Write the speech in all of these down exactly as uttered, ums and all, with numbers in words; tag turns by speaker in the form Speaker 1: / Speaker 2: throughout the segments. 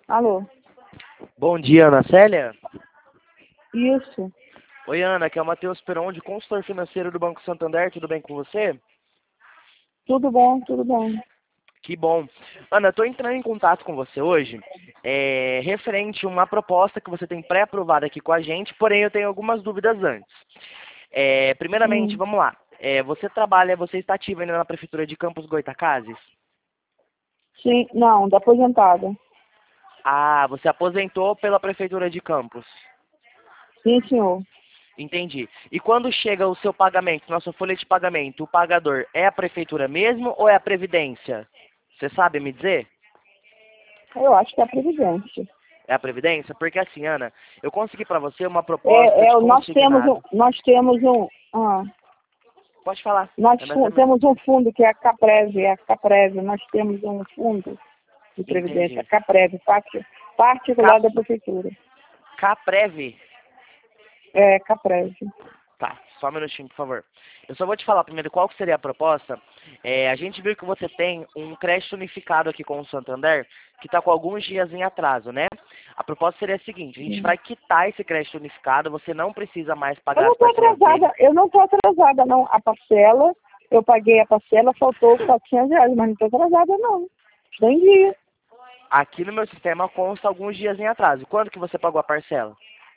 Speaker 1: Alô?
Speaker 2: Bom dia, Ana Célia.
Speaker 1: Isso.
Speaker 2: Oi, Ana, aqui é o Matheus Peron, de consultor financeiro do Banco Santander. Tudo bem com você?
Speaker 1: Tudo bom, tudo bem.
Speaker 2: Que bom. Ana, estou entrando em contato com você hoje, é, referente a uma proposta que você tem pré-aprovada aqui com a gente, porém eu tenho algumas dúvidas antes. É, primeiramente,
Speaker 1: Hum.
Speaker 2: vamos lá. É, você trabalha, você está ativa ainda na Prefeitura de Campos Goytacazes?
Speaker 1: Sim, não, da aposentada.
Speaker 2: Ah, você aposentou pela Prefeitura de Campos.
Speaker 1: Sim, senhor.
Speaker 2: Entendi. E quando chega o seu pagamento, na sua folha de pagamento, o pagador é a Prefeitura mesmo ou é a Previdência? Você sabe me dizer?
Speaker 1: Eu acho que é a Previdência.
Speaker 2: É a Previdência? Porque assim, Ana, eu consegui para você uma proposta
Speaker 1: É,
Speaker 2: de
Speaker 1: é, nós temos um,
Speaker 2: consignado.
Speaker 1: nós temos um, ah,
Speaker 2: Pode falar.
Speaker 1: nós
Speaker 2: É mais
Speaker 1: fu-
Speaker 2: ou menos.
Speaker 1: temos um fundo que é a Caprev, é a Caprev, nós temos um fundo de Previdência, a
Speaker 2: Entendi.
Speaker 1: Caprev, parte, particular
Speaker 2: Cap...
Speaker 1: da Prefeitura.
Speaker 2: Caprev.
Speaker 1: É, Caprev.
Speaker 2: Tá, só um minutinho, por favor. Eu só vou te falar primeiro qual que seria a proposta. É, a gente viu que você tem um crédito unificado aqui com o Santander, que está com alguns dias em atraso, né? A proposta seria a seguinte, a gente
Speaker 1: Sim.
Speaker 2: vai quitar esse crédito unificado, você não precisa mais
Speaker 1: Eu
Speaker 2: pagar
Speaker 1: não
Speaker 2: as
Speaker 1: estou
Speaker 2: parcelas dele.
Speaker 1: atrasada, eu não estou atrasada, não. A parcela, eu paguei a parcela, faltou quatrocentos reais, mas não estou atrasada, não. Estou em dia.
Speaker 2: Aqui no meu sistema consta alguns dias em atraso. Quando que você pagou a parcela?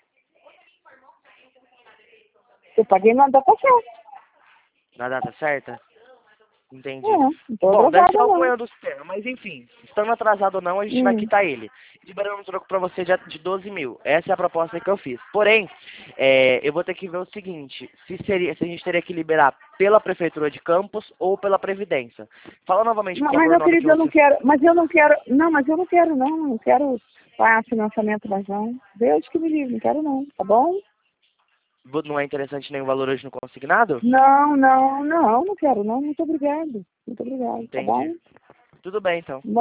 Speaker 1: Eu paguei na data certa.
Speaker 2: Na data certa?
Speaker 1: É,
Speaker 2: Entendi.
Speaker 1: não estou
Speaker 2: Bom, deve ser
Speaker 1: atrasada,
Speaker 2: algum
Speaker 1: não.
Speaker 2: erro do sistema, mas enfim, estando atrasado ou não, a gente vai
Speaker 1: Hum.
Speaker 2: quitar ele. Liberando um troco para você de de doze mil. Essa é a proposta que eu fiz. Porém, é, eu vou ter que ver o seguinte, se, seria, se a gente teria que liberar pela Prefeitura de Campos ou pela Previdência. Fala novamente, por
Speaker 1: Mas,
Speaker 2: favor, o
Speaker 1: meu
Speaker 2: nome que
Speaker 1: querido, eu não
Speaker 2: você...
Speaker 1: quero, mas eu não quero, não, mas eu não quero, não. Não quero pagar financiamento mais, não. Deus que me livre, não quero, não. Tá bom?
Speaker 2: Não é interessante nenhum valor hoje no consignado?
Speaker 1: Não, não, não, não quero, não. Muito obrigado. Muito obrigado, tá
Speaker 2: Entendi.
Speaker 1: bom?
Speaker 2: Tudo bem, então.